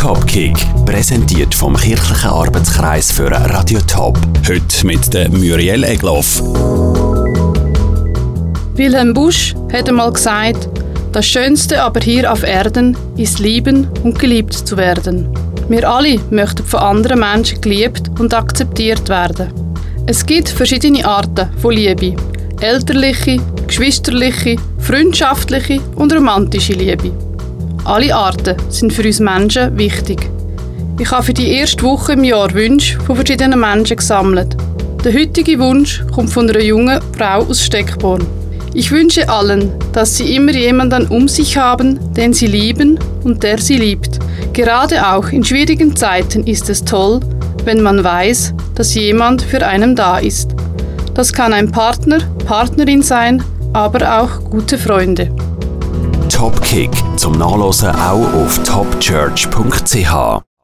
Topkick, präsentiert vom Kirchlichen Arbeitskreis für Radio Top. Heute mit der Muriel Egloff. Wilhelm Busch hat einmal gesagt, das Schönste aber hier auf Erden ist lieben und geliebt zu werden. Wir alle möchten von anderen Menschen geliebt und akzeptiert werden. Es gibt verschiedene Arten von Liebe. Elterliche, geschwisterliche, freundschaftliche und romantische Liebe. Alle Arten sind für uns Menschen wichtig. Ich habe für die erste Woche im Jahr Wünsche von verschiedenen Menschen gesammelt. Der heutige Wunsch kommt von einer jungen Frau aus Steckborn. Ich wünsche allen, dass sie immer jemanden um sich haben, den sie lieben und der sie liebt. Gerade auch in schwierigen Zeiten ist es toll, wenn man weiß, dass jemand für einen da ist. Das kann ein Partner, Partnerin sein, aber auch gute Freunde. Topkick zum Nachlesen auch auf topchurch.ch.